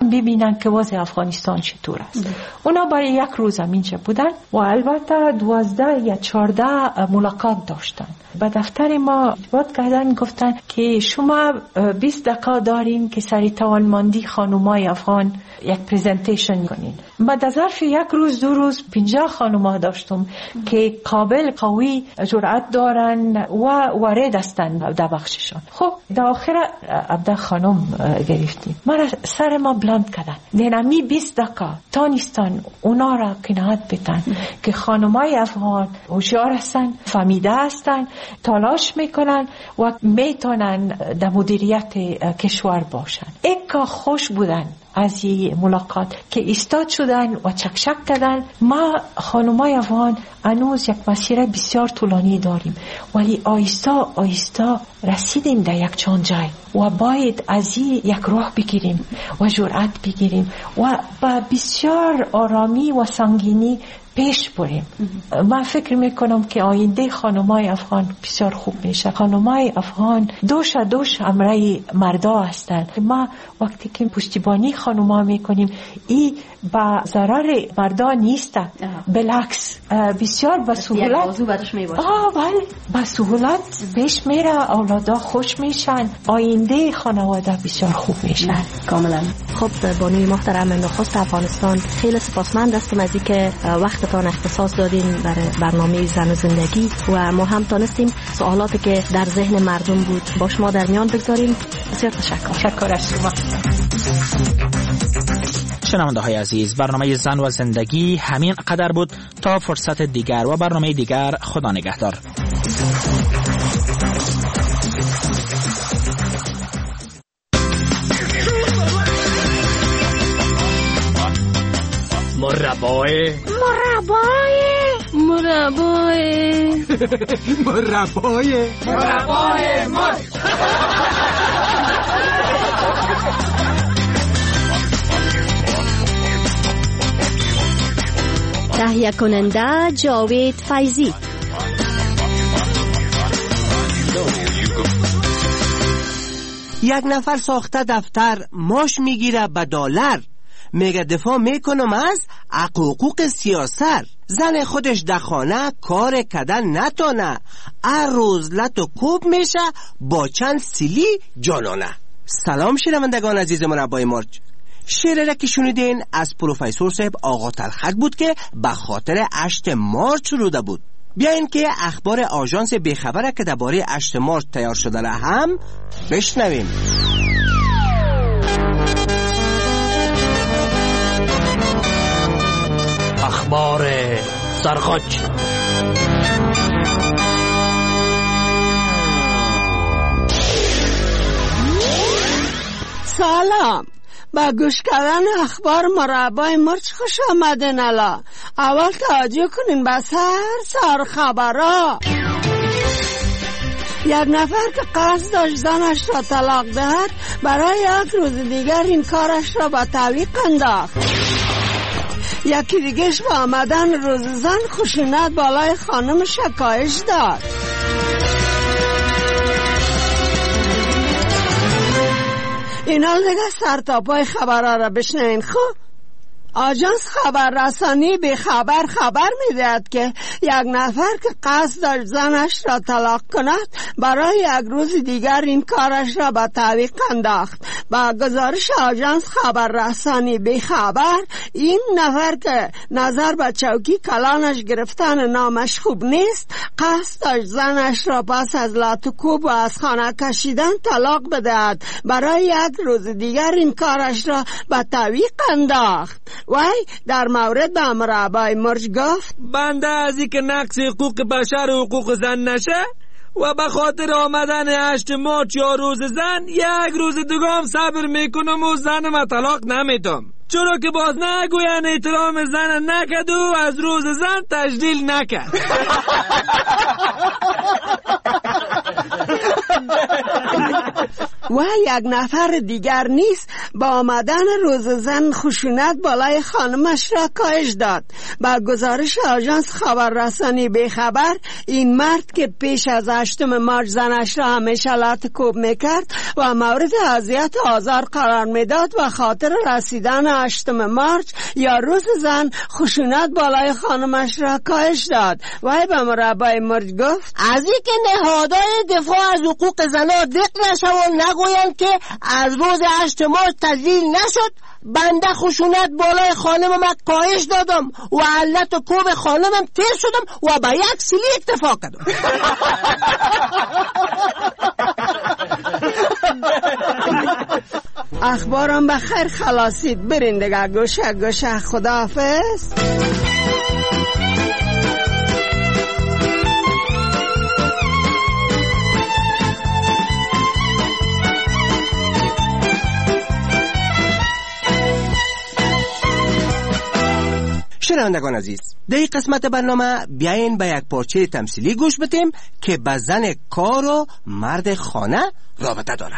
بیان ببینن که وضع افغانستان چطور است. اونا برای یک روز اینجا بودن و البته 12 یا 14 ملاقات داشتن. به دفتر ما وقت کردن گفتن که شما 20 دقیقه دارین که سر توانمندی خانمای افغان یک پریزنتیشن کنین. ما در ظرف یک روز 2 روز 50 خانم‌ها داشتم که قابل قوی جرأت دارن و وارد هستن در بخششان. خب در آخر عبد خانم گرفتیم. ما سر ما بلند کردن. نمی 20 دقیقه تانستان اونا را قناعت بدن که خانمای افغان هوشیار هستن، فهمیده هستن، تلاش میکنن و میتونن در مدیریت کشور باشن. ایکا خوش بودن از این ملاقات که ایستاد شدن و چکشک کردن. ما خانمای افغان هنوز یک مسیر بسیار طولانی داریم ولی آیستا آیستا رسیدیم در یک چند جای و باید از این یک راه بگیریم و جرأت بگیریم و با بسیار آرامی و سنگینی پیش بریم. من فکر میکنم که آینده خانمای افغان بسیار خوب میشه. خانمای افغان دوش همراه مردا هستند. ما وقتی که پشتیبانی خانما میکنیم این با ضرر مردا نیست، بالعکس بسیار با سهولت بله با سهولت پیش میره، اولادا خوش میشن، آینده خانواده بسیار خوب میشه. کاملا. خب بانوی محترم، نخست افغانستان خیلی سپاسمند هستم از اینکه وقتتان اختصاص دادین برای برنامه زن و زندگی و ما هم تانستیم سوالاتی که در ذهن مردم بود با شما در میان بگذاریم. بسیار تشکر از شما. شنونده های عزیز، برنامه زن و زندگی همین قدر بود. تا فرصت دیگر و برنامه دیگر، خدا نگهدار. مربای تهیه کننده جاوید فیضی. یک نفر ساخته دفتر ماش میگیره به $، میگه دفاع میکنم از حقوق سیاست. زن خودش در خانه کار کردن نتونه، هر روز لط و کوب میشه با چند سیلی جانانه. سلام شنوندگان عزیز مربای مرج. شعر را که شنیدین از پروفسور صاحب آقا طلخک بود که به خاطر 8 مارچ شروع بود. بیاین که اخبار آژانس بیخبره که درباره 8 مارچ تیار شده را هم بشنویم. اخبار سرخوش. سلام، با گوش کردن اخبار مربای مرچ خوش آمدین. الا اول توجه کنین به سر خبرها. یک نفر که قصد داشت زنش را طلاق دهد برای یک روز دیگر این کارش را به تعویق انداخت. یکی دیگهش با آمدن روز زن خشونت بالای خانم شکایش داد. اینا دیگه سر تا پای خبرها را بشنوین. خب آژانس خبررسانی به خبر می‌دهد که یک نفر که قصد داشت زنش را طلاق کند برای یک روز دیگر این کارش را به تعویق انداخت. با گزارش آژانس خبررسانی به خبر، این نفر که نظر به چوکی کلانش گرفتن نامش خوب نیست، قصد داشت زنش را پس از لات و کوب و از خانه کشیدن طلاق بدهد برای یک روز دیگر این کارش را به تعویق انداخت. وای در مورد به مربای مرج گفت بنده از این که نقص حقوق بشر و حقوق زن نشه و به خاطر آمدن 8 مارچ یا روز زن یک روز دیگه هم صبر میکنم و زنم طلاق نمیدم، چرا که باز نگوین احترام زن نکد و از روز زن تجلیل نکد. و یک نفر دیگر نیز با آمدن روز زن خشونت بالای خانمش را کاهش داد. با گزارش آژانس خبررسانی بیخبر، این مرد که پیش از 8 مارچ زنش را همیشه لات کوب میکرد و مورد اذیت و آزار قرار میداد و خاطر رسیدن 8 مارچ یا روز زن خشونت بالای خانمش را کاهش داد. وی به مربع مرج گفت از این که نهادهای دفاع از حقوق زنان دق نشو و نگویند که از روز 8 مارچ تجلیل نشد، بنده خشونت بالای خانمم کاهش دادم و علت و کوب خانمم تیر شدم و به یک سیلی اکتفا کردم. اخبارم بخیر خلاصید. برین دیگه گوشه گوشه. خداحافظ. شنوندگان عزیز، در این قسمت برنامه بیاین به یک پارچه تمثیلی گوش بدیم که به زن کار و مرد خانه رابطه داره.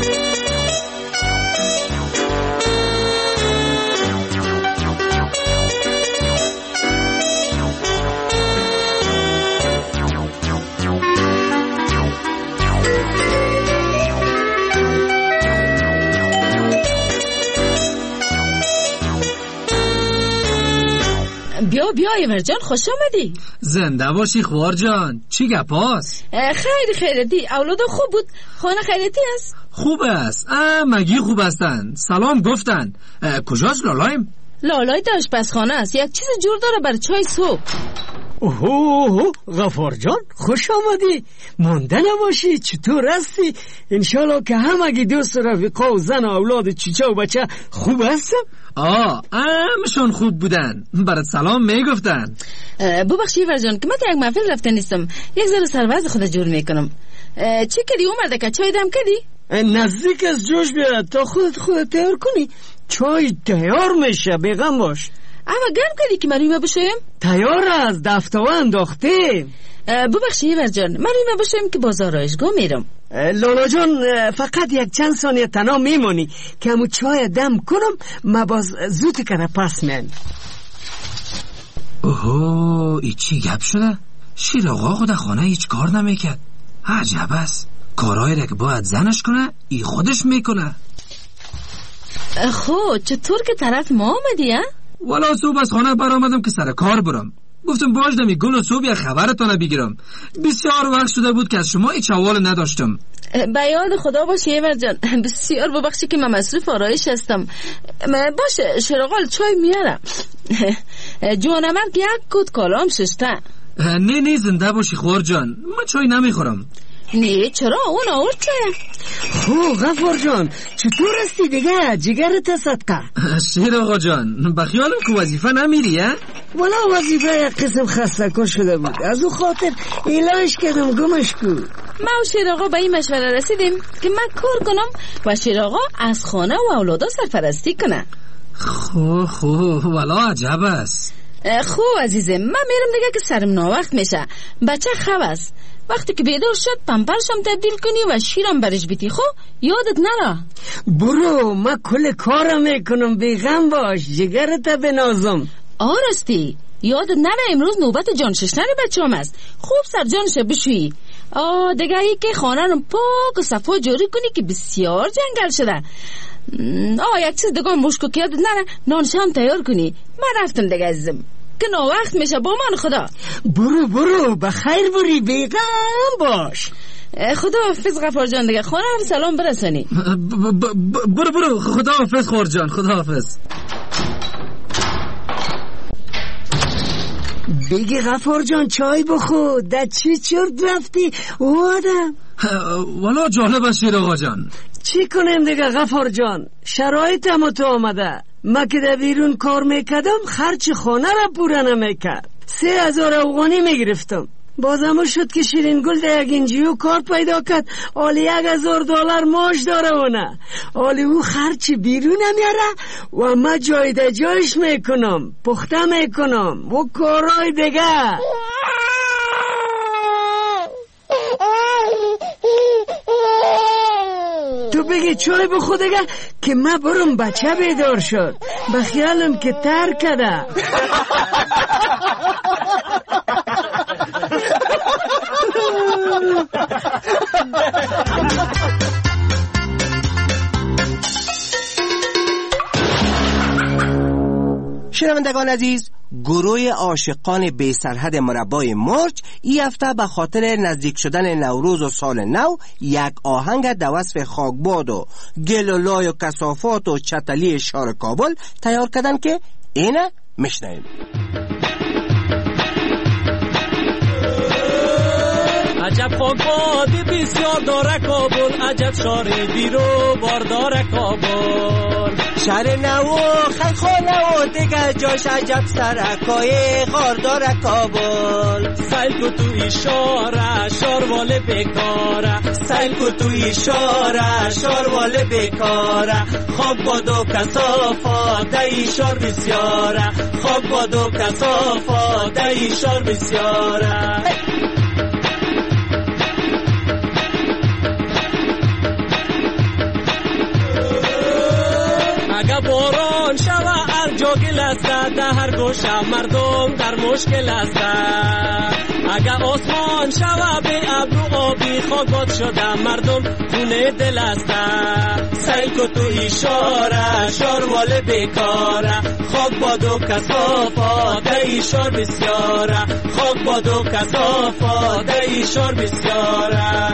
بیا ایمرجان، خوش آمدی. زنده باشی خوار جان. چی گپاست؟ خیریتی. اولاد خوب بود؟ خانه خیریتی است؟ خوب است. مگی خوب هستن. سلام گفتن. کجاست لالایم؟ لالای در آشپزخانه است. یک چیز جور داره برای چای صبح. اوه غفار جان، خوش آمدی. مانده نباشی. چطور هستی؟ انشالله که همگی دوست رفیقا و زن و اولاد چیچه و بچه خوب هستم. همشون خوب بودن. برات سلام میگفتن. ببخشی فرجان که من یک محفل رفته نیستم. یک ذره سروز خود جور میکنم. چی کردی اومده که چای دم کردی؟ نزدیک از جوش بیاد تا خودت تیار کنی. چای تیار میشه، بیغم باش. اما گرم کردی که من بشویم؟ تیار از دفتاوه انداختیم. ببخشی فرجان، من بشویم که بازار رایشگاه میرم. لالا جان، فقط یک چند ثانیه تنها میمونی که همون چای دم کنم. ما باز زود کنه پس من. اوه ای چی گپ شده؟ شیر آقا خود خانه هیچ کار نمیکرد. عجب است. کارهای را که باید زنش کنه ای خودش میکنه. چطور که طرف ما آمدی ها؟ والا صبح از خانه برآمدم که سر کار برم. گفتم باشدمی گل و صبح یک خبرتانه بگیرم. بسیار وقت شده بود که از شما هیچ حوال نداشتم. به یاد خدا باشه ایور جان. بسیار ببخشی که من مصروف آرایش هستم. باشه شرقال چای میارم. جوانمرد یک کت کالام شسته. نه زنده باشی خوار جان، من چای نمیخورم. نه چرا؟ اون آورد چه؟ غفار جان چطور هستی دیگه؟ جگرت صدقه. شیر آقا جان بخیالم که وظیفه نمیری ها؟ والا وظیفه یک قسم خسته کن شده بود، از او خاطر ایلاش کردم گمش کو. ما و شیر آقا به این مشوره رسیدیم که من کار کنم و شیر آقا از خانه و اولادا سرپرستی کنه. خوب والا عجب است. عزیزم، من میرم دیگه که سرم ناوقت میشه. بچه خواب است. وقتی که بیدار شد پمپرشم تبدیل کنی و شیرم برش بیتی. یادت نره. برو، من کل کارم میکنم، بیغم باش. جگرت بنازم. آرستی یادت نره امروز نوبت جان ششنر بچه‌ام است. خوب سر جانش بشویی. دیگه ای که خانه رو پاک و صفا جاری کنی که بسیار جنگل شده. یک چیز دیگه مشکو که یادت نره نانشم تیار کنی. من رفتم دیگه عزیزم که ناوقت میشه. با من خدا. برو بخیر بری، بیغم باش. خدا حافظ غفار جان دیگه. خانه هم سلام برسانی. برو خدا حافظ خوار جان. خدا حافظ. بگی غفار جان چای بخور. در چی چرت رفتی آدم؟ والا جالب است شیر آقا جان. چی کنیم دیگه غفار جان؟ شرایطم تو آمده. ما که در بیرون کار میکردم خرچ خانه را پوره نمیکرد. 3000 افغانی میگرفتم. بازم شد که شیرین گل در یک انجیو کار پیدا کرد. آلی $1000 معاش داره اونه. آلی او خرچ بیرون نمیاره و ما جای در جایش میکنم، پخته میکنم و کارهای دیگه. تو بگی چای بخور دیگه که من برم بچه بیدار شد بخیالم که تر کده. شنوندگان عزیز، گروه عاشقان بی سرحد مربای مرج این هفته به خاطر نزدیک شدن نوروز و سال نو یک آهنگ در وصف خاکباد و گل و لای و کثافات و چتلی شهر کابل تیار کردن که اینه میشنویم. عجب خاکبادی بسیار داره کابل، عجب شهر بیرو بار داره کابل. شهر نو خیخانه و دیگر جاش عجب سرکای غار داره کابل. سیل کو تو اشاره شاروال بیکاره، سیل کو تو اشاره شاروال بیکاره. خاک باد و کثافات ای شهر بسیاره، خاک باد و کثافات ای شهر بسیاره. اگه باران شوه هر جا گل است، در هر گوشه مردم در مشکل است. اگه آسمان شوه به ابر و آبی خاکباد شده مردم خونه دل است. سیل کو تو اشاره شاروال بیکاره، خاکباد و کثافات ای شهر بسیاره، خاکباد و کثافات ای شهر بسیاره.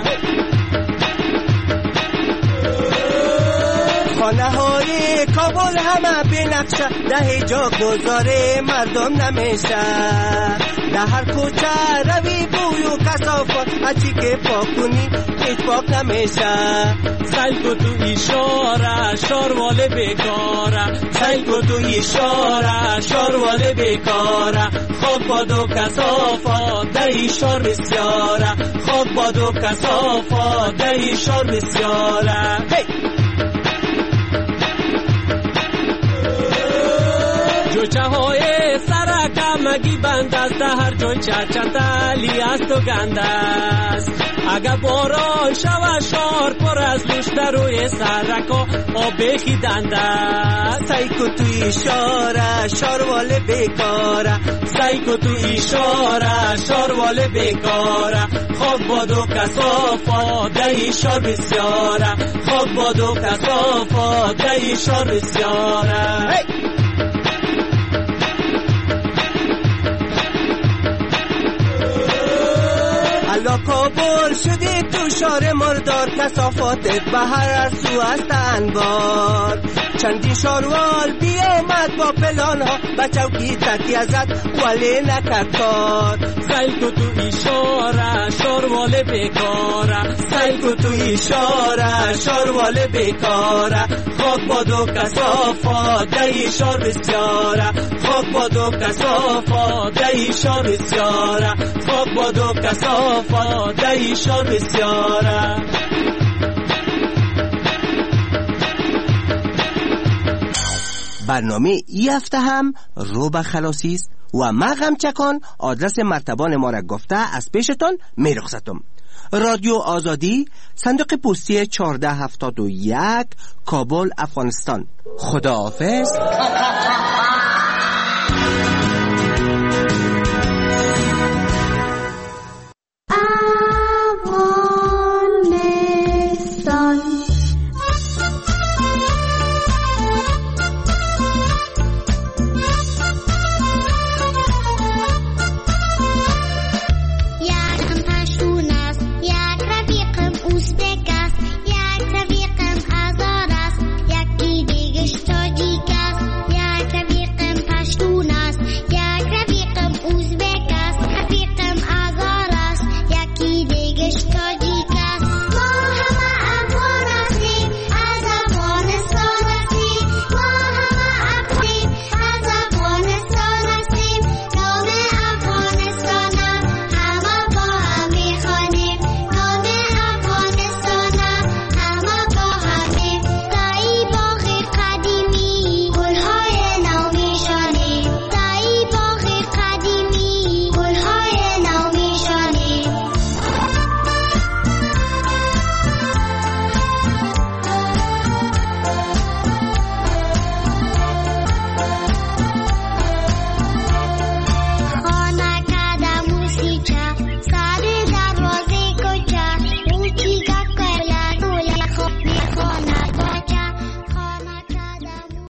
خانه های کابل همه به نقشه، ده جا گذاره مردم نمیشه. در هر کوچه روی بوی و کثافات هرچی که پاک کنی هیچ پاک نمیشه. سیل کو تو اشاره شاروال بیکاره، سیل کو تو اشاره شاروال بیکاره. خاک باد و کثافات در شهر بسیاره، خاک باد و کثافات در شهر بسیاره. جوچه های سرکه مگی بند است، هر جوچه چتلی است و گند است. اگه باران شوه شهر پر از لوشته روی سرکا آب بخیدند است. سیل کو تو اشاره شاروال بیکاره، سیل کو تو اشاره شاروال بیکاره. خاک باد و کثافات در شهر بسیاره، خاک باد و کثافات در شهر بسیاره. حالا کابل شدی تو شهر مردار، کثافاتت به هر سو است انبار. چندین شاروال بیامد با پلان ها، به چوکی تکی ازت ولی نکرد کار. سیل کو تو اشاره شاروال بیکاره، سیل کو تو اشاره شاروال بیکاره. خاک باد و کثافات در شهر بسیاره، خاک باد و کثافات در شهر بسیاره، خاک باد و کثافات در شهر بسیاره. برنامه ای هفته هم رو به خلاصی است و ما غمچکان آدرس مرتبان ما را گفته از پیشتان می رخصتم. رادیو آزادی، صندوق پستی 1471، کابل، افغانستان. خداحافظ.